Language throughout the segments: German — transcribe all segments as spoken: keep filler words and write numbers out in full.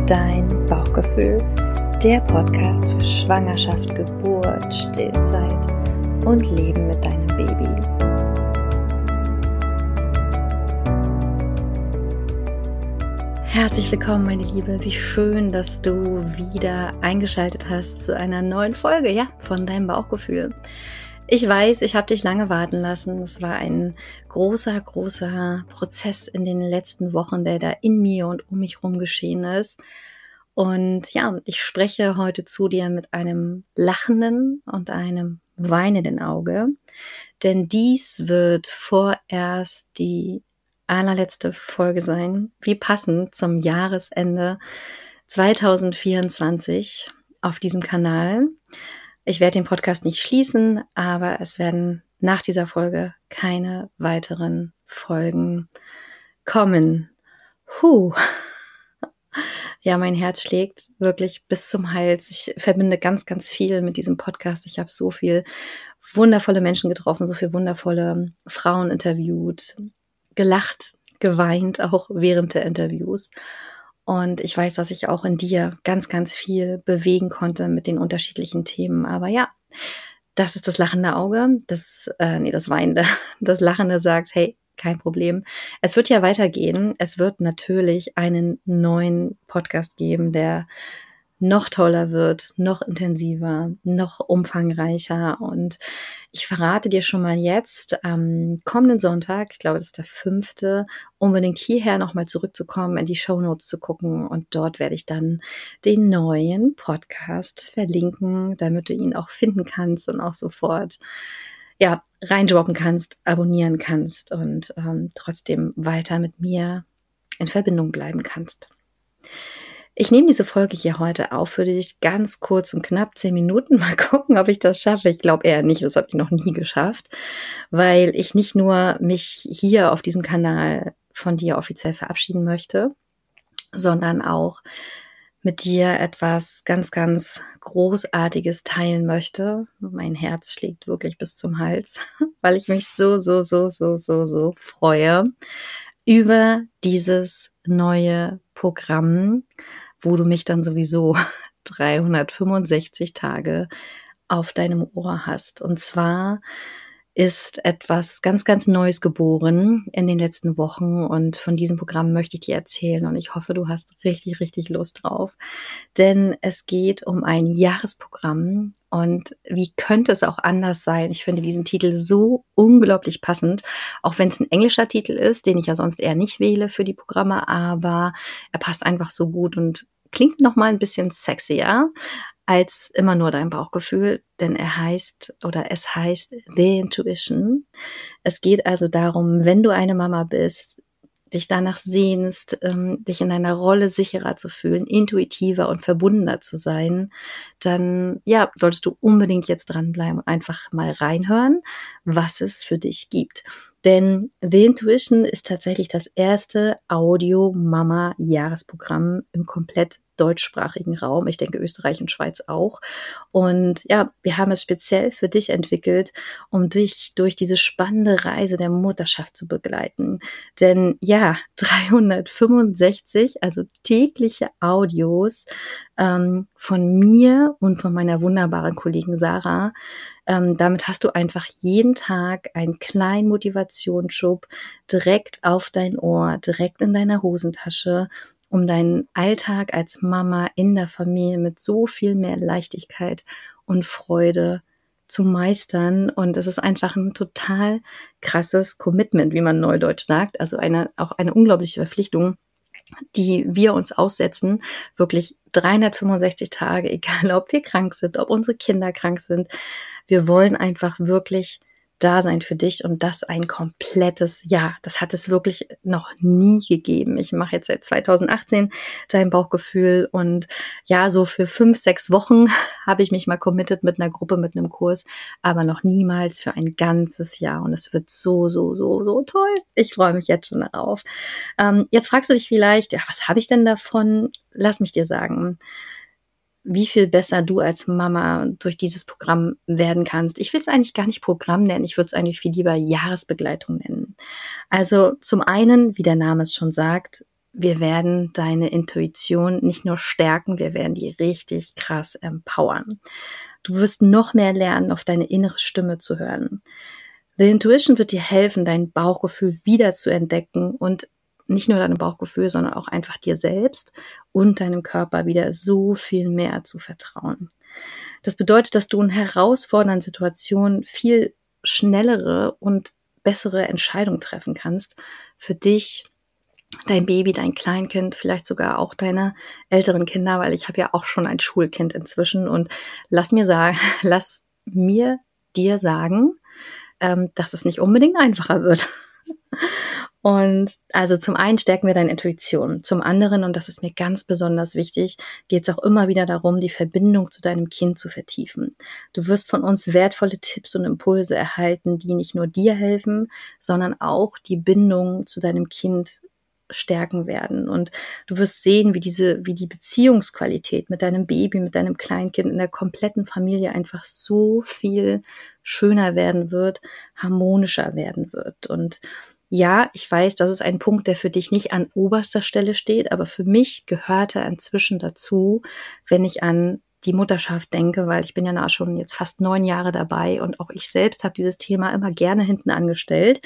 dein Bauchgefühl, der Podcast für Schwangerschaft, Geburt, Stillzeit und Leben mit deinem Baby. Herzlich willkommen, meine Liebe. Wie schön, dass du wieder eingeschaltet hast zu einer neuen Folge, ja, von deinem Bauchgefühl. Ich weiß, ich habe dich lange warten lassen. Es war ein großer, großer Prozess in den letzten Wochen, der da in mir und um mich herum geschehen ist. Und ja, ich spreche heute zu dir mit einem lachenden und einem weinenden Auge, denn dies wird vorerst die allerletzte Folge sein, wie passend zum Jahresende zwanzig vierundzwanzig auf diesem Kanal. Ich werde den Podcast nicht schließen, aber es werden nach dieser Folge keine weiteren Folgen kommen. Huh. Ja, mein Herz schlägt wirklich bis zum Hals. Ich verbinde ganz, ganz viel mit diesem Podcast. Ich habe so viel wundervolle Menschen getroffen, so viele wundervolle Frauen interviewt, gelacht, geweint, auch während der Interviews. Und ich weiß, dass ich auch in dir ganz, ganz viel bewegen konnte mit den unterschiedlichen Themen. Aber ja, das ist das lachende Auge, das, äh, nee, das weinende. Das Lachende sagt, hey, kein Problem. Es wird ja weitergehen. Es wird natürlich einen neuen Podcast geben, der noch toller wird, noch intensiver, noch umfangreicher. Und ich verrate dir schon mal jetzt am kommenden Sonntag, ich glaube, das ist der fünfte, unbedingt hierher nochmal zurückzukommen, in die Shownotes zu gucken. Und dort werde ich dann den neuen Podcast verlinken, damit du ihn auch finden kannst und auch sofort ja, reindroppen kannst, abonnieren kannst und ähm, trotzdem weiter mit mir in Verbindung bleiben kannst. Ich nehme diese Folge hier heute auf für dich ganz kurz und knapp zehn Minuten. Mal gucken, ob ich das schaffe. Ich glaube eher nicht, das habe ich noch nie geschafft, weil ich nicht nur mich hier auf diesem Kanal von dir offiziell verabschieden möchte, sondern auch mit dir etwas ganz, ganz Großartiges teilen möchte. Mein Herz schlägt wirklich bis zum Hals, weil ich mich so, so, so, so, so, so freue über dieses neue Programm, wo du mich dann sowieso dreihundertfünfundsechzig Tage auf deinem Ohr hast. Und zwar ist etwas ganz, ganz Neues geboren in den letzten Wochen und von diesem Programm möchte ich dir erzählen und ich hoffe, du hast richtig, richtig Lust drauf, denn es geht um ein Jahresprogramm und wie könnte es auch anders sein? Ich finde diesen Titel so unglaublich passend, auch wenn es ein englischer Titel ist, den ich ja sonst eher nicht wähle für die Programme, aber er passt einfach so gut und klingt nochmal ein bisschen sexier als immer nur dein Bauchgefühl, denn er heißt oder es heißt The Intuition. Es geht also darum, wenn du eine Mama bist, dich danach sehnst, ähm, dich in deiner Rolle sicherer zu fühlen, intuitiver und verbundener zu sein, dann ja, solltest du unbedingt jetzt dranbleiben und einfach mal reinhören, was es für dich gibt. Denn The Intuition ist tatsächlich das erste Audio-Mama-Jahresprogramm im komplett deutschsprachigen Raum. Ich denke Österreich und Schweiz auch. Und ja, wir haben es speziell für dich entwickelt, um dich durch diese spannende Reise der Mutterschaft zu begleiten. Denn ja, dreihundertfünfundsechzig, also tägliche Audios ähm, von mir und von meiner wunderbaren Kollegin Sarah. Ähm, damit hast du einfach jeden Tag einen kleinen Motivationsschub direkt auf dein Ohr, direkt in deiner Hosentasche, um deinen Alltag als Mama in der Familie mit so viel mehr Leichtigkeit und Freude zu meistern. Und es ist einfach ein total krasses Commitment, wie man neudeutsch sagt. Also eine, auch eine unglaubliche Verpflichtung, die wir uns aussetzen, wirklich dreihundertfünfundsechzig Tage, egal ob wir krank sind, ob unsere Kinder krank sind. Wir wollen einfach wirklich da sein für dich und das ein komplettes Jahr. Das hat es wirklich noch nie gegeben. Ich mache jetzt seit zweitausendachtzehn dein Bauchgefühl und ja, so für fünf, sechs Wochen habe ich mich mal committed mit einer Gruppe, mit einem Kurs, aber noch niemals für ein ganzes Jahr und es wird so, so, so, so toll. Ich freue mich jetzt schon darauf. Ähm, jetzt fragst du dich vielleicht, ja, was habe ich denn davon? Lass mich dir sagen, wie viel besser du als Mama durch dieses Programm werden kannst. Ich will es eigentlich gar nicht Programm nennen, ich würde es eigentlich viel lieber Jahresbegleitung nennen. Also zum einen, wie der Name es schon sagt, wir werden deine Intuition nicht nur stärken, wir werden die richtig krass empowern. Du wirst noch mehr lernen, auf deine innere Stimme zu hören. The Intuition wird dir helfen, dein Bauchgefühl wieder zu entdecken und nicht nur deinem Bauchgefühl, sondern auch einfach dir selbst und deinem Körper wieder so viel mehr zu vertrauen. Das bedeutet, dass du in herausfordernden Situationen viel schnellere und bessere Entscheidungen treffen kannst für dich, dein Baby, dein Kleinkind, vielleicht sogar auch deine älteren Kinder, weil ich habe ja auch schon ein Schulkind inzwischen und lass mir sagen, lass mir dir sagen, ähm, dass es nicht unbedingt einfacher wird. Und also zum einen stärken wir deine Intuition, zum anderen, und das ist mir ganz besonders wichtig, geht es auch immer wieder darum, die Verbindung zu deinem Kind zu vertiefen. Du wirst von uns wertvolle Tipps und Impulse erhalten, die nicht nur dir helfen, sondern auch die Bindung zu deinem Kind stärken werden. Und du wirst sehen, wie diese, wie die Beziehungsqualität mit deinem Baby, mit deinem Kleinkind in der kompletten Familie einfach so viel schöner werden wird, harmonischer werden wird. Und ja, ich weiß, das ist ein Punkt, der für dich nicht an oberster Stelle steht, aber für mich gehört er inzwischen dazu, wenn ich an die Mutterschaft denke, weil ich bin ja schon jetzt fast neun Jahre dabei und auch ich selbst habe dieses Thema immer gerne hinten angestellt.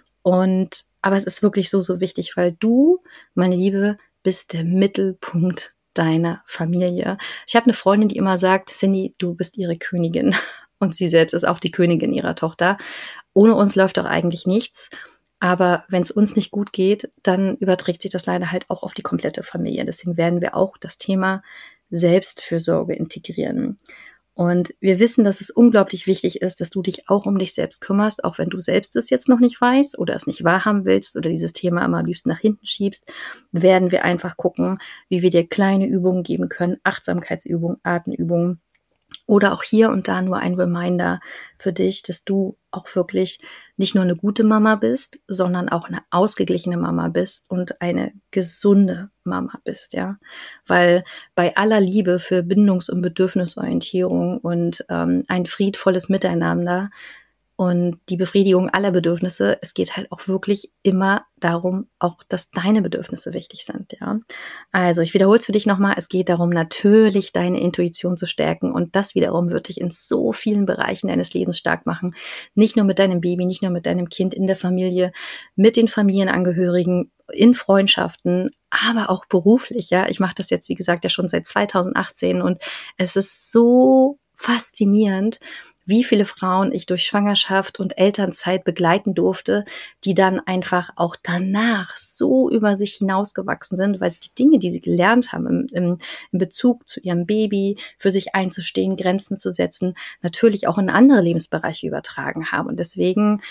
Und aber es ist wirklich so, so wichtig, weil du, meine Liebe, bist der Mittelpunkt deiner Familie. Ich habe eine Freundin, die immer sagt, Cindy, du bist ihre Königin. Und sie selbst ist auch die Königin ihrer Tochter. Ohne uns läuft doch eigentlich nichts. Aber wenn es uns nicht gut geht, dann überträgt sich das leider halt auch auf die komplette Familie. Deswegen werden wir auch das Thema Selbstfürsorge integrieren. Und wir wissen, dass es unglaublich wichtig ist, dass du dich auch um dich selbst kümmerst, auch wenn du selbst es jetzt noch nicht weißt oder es nicht wahrhaben willst oder dieses Thema immer am liebsten nach hinten schiebst, werden wir einfach gucken, wie wir dir kleine Übungen geben können, Achtsamkeitsübungen, Atemübungen, oder auch hier und da nur ein Reminder für dich, dass du auch wirklich nicht nur eine gute Mama bist, sondern auch eine ausgeglichene Mama bist und eine gesunde Mama bist, ja. Weil bei aller Liebe für Bindungs- und Bedürfnisorientierung und ähm, ein friedvolles Miteinander und die Befriedigung aller Bedürfnisse, es geht halt auch wirklich immer darum, auch, dass deine Bedürfnisse wichtig sind, ja. Also ich wiederhole es für dich nochmal, es geht darum, natürlich deine Intuition zu stärken und das wiederum wird dich in so vielen Bereichen deines Lebens stark machen. Nicht nur mit deinem Baby, nicht nur mit deinem Kind in der Familie, mit den Familienangehörigen, in Freundschaften, aber auch beruflich, ja. Ich mache das jetzt, wie gesagt, ja schon seit zweitausendachtzehn und es ist so faszinierend, wie viele Frauen ich durch Schwangerschaft und Elternzeit begleiten durfte, die dann einfach auch danach so über sich hinausgewachsen sind, weil sie die Dinge, die sie gelernt haben im, im, im Bezug zu ihrem Baby, für sich einzustehen, Grenzen zu setzen, natürlich auch in andere Lebensbereiche übertragen haben. Und deswegen,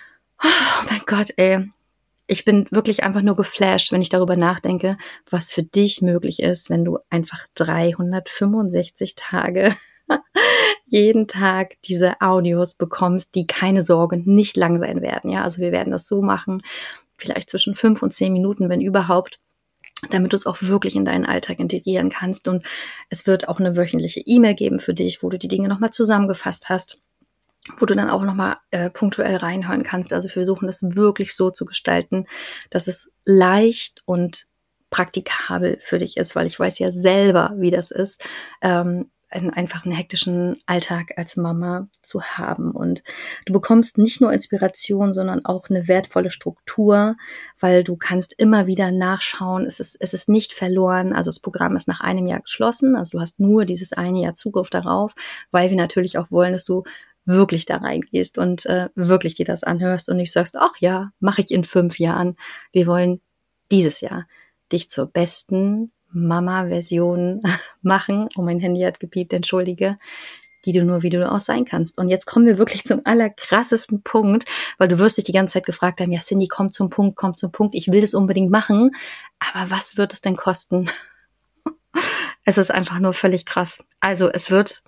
oh mein Gott, ey, ich bin wirklich einfach nur geflasht, wenn ich darüber nachdenke, was für dich möglich ist, wenn du einfach dreihundertfünfundsechzig Tage jeden Tag diese Audios bekommst, die keine Sorge nicht lang sein werden. Ja, also wir werden das so machen, vielleicht zwischen fünf und zehn Minuten, wenn überhaupt, damit du es auch wirklich in deinen Alltag integrieren kannst. Und es wird auch eine wöchentliche E-Mail geben für dich, wo du die Dinge nochmal zusammengefasst hast, wo du dann auch nochmal äh, punktuell reinhören kannst. Also wir versuchen das wirklich so zu gestalten, dass es leicht und praktikabel für dich ist, weil ich weiß ja selber, wie das ist, ähm, einen einfach einen hektischen Alltag als Mama zu haben. Und du bekommst nicht nur Inspiration, sondern auch eine wertvolle Struktur, weil du kannst immer wieder nachschauen. Es ist, es ist nicht verloren. Also das Programm ist nach einem Jahr geschlossen. Also du hast nur dieses eine Jahr Zugriff darauf, weil wir natürlich auch wollen, dass du wirklich da reingehst und äh, wirklich dir das anhörst und nicht sagst, ach ja, mache ich in fünf Jahren. Wir wollen dieses Jahr dich zur besten Mama-Version machen. Oh, mein Handy hat gepiept, entschuldige, die du nur, wie du auch sein kannst. Und jetzt kommen wir wirklich zum allerkrassesten Punkt, weil du wirst dich die ganze Zeit gefragt haben, ja Cindy, komm zum Punkt, komm zum Punkt, ich will das unbedingt machen, aber was wird es denn kosten? Es ist einfach nur völlig krass. Also es wird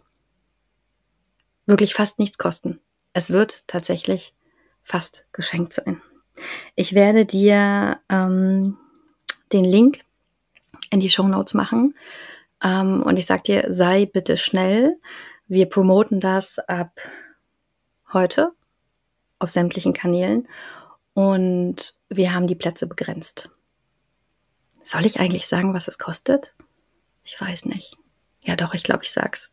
wirklich fast nichts kosten. Es wird tatsächlich fast geschenkt sein. Ich werde dir ähm, den Link in die Shownotes machen. Ähm, und ich sag dir, sei bitte schnell. Wir promoten das ab heute auf sämtlichen Kanälen und wir haben die Plätze begrenzt. Soll ich eigentlich sagen, was es kostet? Ich weiß nicht. Ja doch, ich glaube, ich sag's.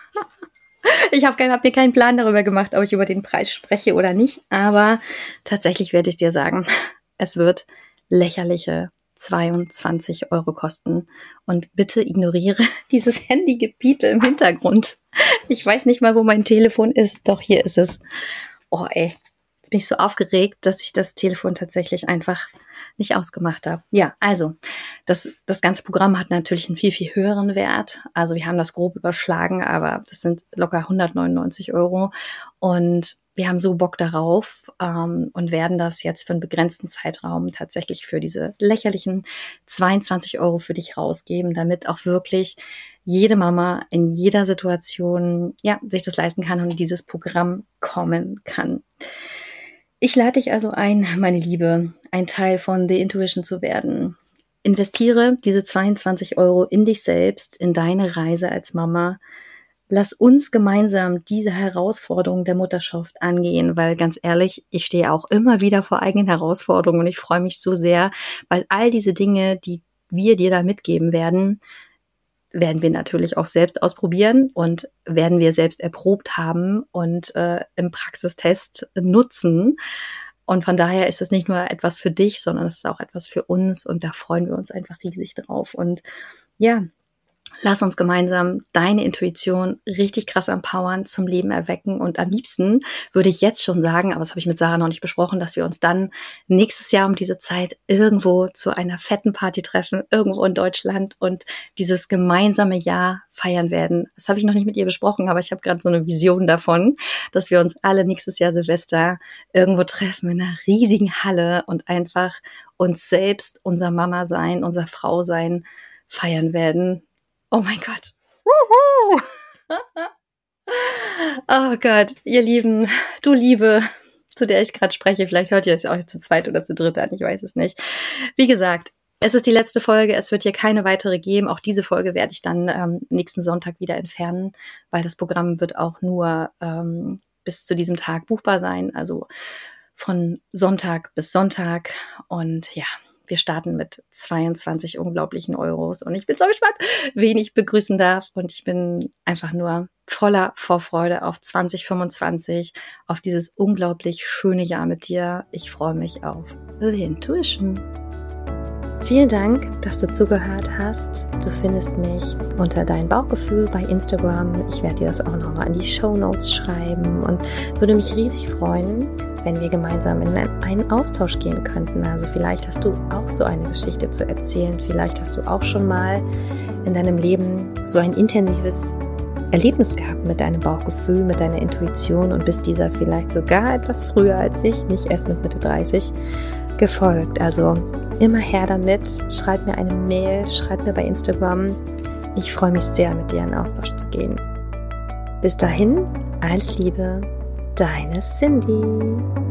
Ich habe hab mir keinen Plan darüber gemacht, ob ich über den Preis spreche oder nicht. Aber tatsächlich werde ich dir sagen, es wird lächerliche zweiundzwanzig Euro kosten. Und bitte ignoriere dieses Handy-Gepiepe im Hintergrund. Ich weiß nicht mal, wo mein Telefon ist. Doch, hier ist es. Oh ey, jetzt bin ich so aufgeregt, dass ich das Telefon tatsächlich einfach nicht ausgemacht habe. Ja, also, das, das ganze Programm hat natürlich einen viel, viel höheren Wert. Also wir haben das grob überschlagen, aber das sind locker hundertneunundneunzig Euro. Und wir haben so Bock darauf ähm, und werden das jetzt für einen begrenzten Zeitraum tatsächlich für diese lächerlichen zweiundzwanzig Euro für dich rausgeben, damit auch wirklich jede Mama in jeder Situation ja sich das leisten kann und in dieses Programm kommen kann. Ich lade dich also ein, meine Liebe, ein Teil von The Intuition zu werden. Investiere diese zweiundzwanzig Euro in dich selbst, in deine Reise als Mama. Lass uns gemeinsam diese Herausforderung der Mutterschaft angehen, weil ganz ehrlich, ich stehe auch immer wieder vor eigenen Herausforderungen und ich freue mich so sehr, weil all diese Dinge, die wir dir da mitgeben werden, werden wir natürlich auch selbst ausprobieren und werden wir selbst erprobt haben und äh, im Praxistest nutzen. Und von daher ist es nicht nur etwas für dich, sondern es ist auch etwas für uns und da freuen wir uns einfach riesig drauf. Und ja, lass uns gemeinsam deine Intuition richtig krass empowern, zum Leben erwecken. Und am liebsten würde ich jetzt schon sagen, aber das habe ich mit Sarah noch nicht besprochen, dass wir uns dann nächstes Jahr um diese Zeit irgendwo zu einer fetten Party treffen, irgendwo in Deutschland und dieses gemeinsame Jahr feiern werden. Das habe ich noch nicht mit ihr besprochen, aber ich habe gerade so eine Vision davon, dass wir uns alle nächstes Jahr Silvester irgendwo treffen in einer riesigen Halle und einfach uns selbst, unser Mama sein, unser Frau sein, feiern werden. Oh mein Gott. Wuhu. Oh Gott, ihr Lieben, du Liebe, zu der ich gerade spreche. Vielleicht hört ihr es auch zu zweit oder zu dritt an, ich weiß es nicht. Wie gesagt, es ist die letzte Folge, es wird hier keine weitere geben. Auch diese Folge werde ich dann ähm, nächsten Sonntag wieder entfernen, weil das Programm wird auch nur ähm, bis zu diesem Tag buchbar sein. Also von Sonntag bis Sonntag und ja, wir starten mit zweiundzwanzig unglaublichen Euros und ich bin so gespannt, wen ich begrüßen darf und ich bin einfach nur voller Vorfreude auf zwanzig fünfundzwanzig, auf dieses unglaublich schöne Jahr mit dir. Ich freue mich auf The Intuition. Vielen Dank, dass du zugehört hast. Du findest mich unter Dein Bauchgefühl bei Instagram. Ich werde dir das auch nochmal in die Shownotes schreiben und würde mich riesig freuen, wenn wir gemeinsam in einen Austausch gehen könnten. Also vielleicht hast du auch so eine Geschichte zu erzählen. Vielleicht hast du auch schon mal in deinem Leben so ein intensives Erlebnis gehabt mit deinem Bauchgefühl, mit deiner Intuition und bist dieser vielleicht sogar etwas früher als ich, nicht erst mit Mitte dreißig, gefolgt. Also immer her damit. Schreib mir eine Mail, schreib mir bei Instagram. Ich freue mich sehr, mit dir in Austausch zu gehen. Bis dahin, alles Liebe, deine Cindy.